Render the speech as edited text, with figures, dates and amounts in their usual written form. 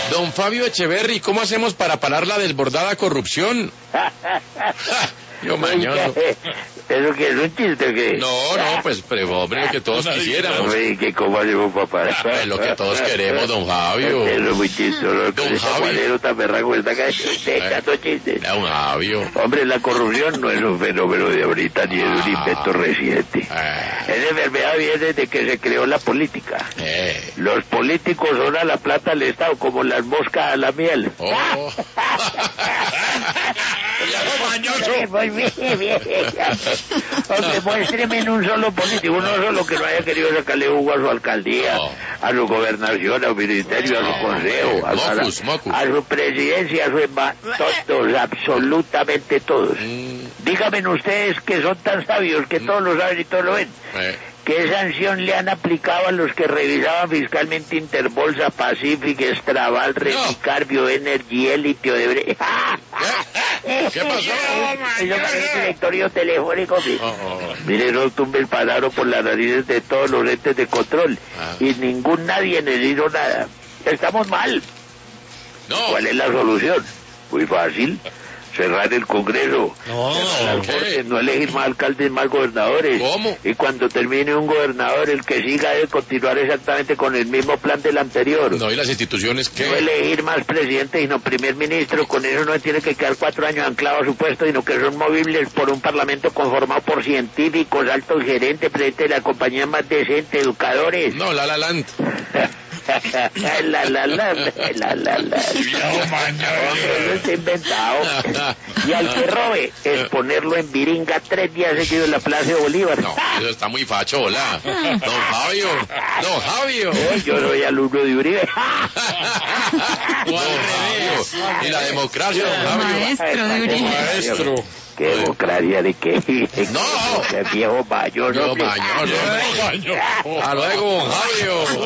Don Fabio Echeverry, ¿cómo hacemos para parar la desbordada corrupción? Yo mañoso. ¿Eso qué es un chiste o qué? No, pues, pero hombre, lo que todos quisiéramos. Hombre, ¿qué cómo hacemos papá? Es lo que todos queremos, don Fabio. Eso es muy chistoso. Don Fabio. Tan berraco está acá echando chistes. Don Fabio. Hombre, la corrupción no es un fenómeno de ahorita ni es un invento reciente. Esa enfermedad viene desde que se creó la política. Los políticos son a la plata al Estado como las moscas a la miel. Oh. Muy bien. Hombre, muéstreme en un solo político, uno solo que no haya querido sacarle jugo a su alcaldía, a su gobernación, a su ministerio, a su consejo, a su presidencia, a su todos, absolutamente todos. Díganme ustedes que son tan sabios que todos lo saben y todos lo ven. ¿Qué sanción le han aplicado a los que revisaban fiscalmente Interbolsa, Pacific, Extraval, Renicar, Bioenergy, Elite, Odebrecht? ¿Qué pasó? Eso parece directorio telefónico. Mire, no tumbe el palabra por las narices de todos los entes de control. Y nadie les hizo nada. Estamos mal. ¿Cuál es la solución? Muy fácil. Cerrar el Congreso, no elegir más alcaldes, más gobernadores. ¿Cómo? Y cuando termine un gobernador, el que siga debe continuar exactamente con el mismo plan del anterior. No, ¿y las instituciones qué? No elegir más presidente, sino primer ministro. Con eso no tiene que quedar 4 años anclado a su puesto, sino que son movibles por un parlamento conformado por científicos, altos gerentes, presidente de la compañía más decente, educadores. No, La Land. La. Hombre, eso está inventado. Y al que robe, es ponerlo en viringa 3 días seguidos en la Plaza de Bolívar. No, eso está muy facho, hola. Don Fabio. Yo soy alumno de Uribe. Don Fabio. Y la democracia, don Fabio. Maestro de Uribe. Maestro. ¿Qué democracia de qué? No. Qué viejo mayor, hombre. Hasta luego, don Fabio.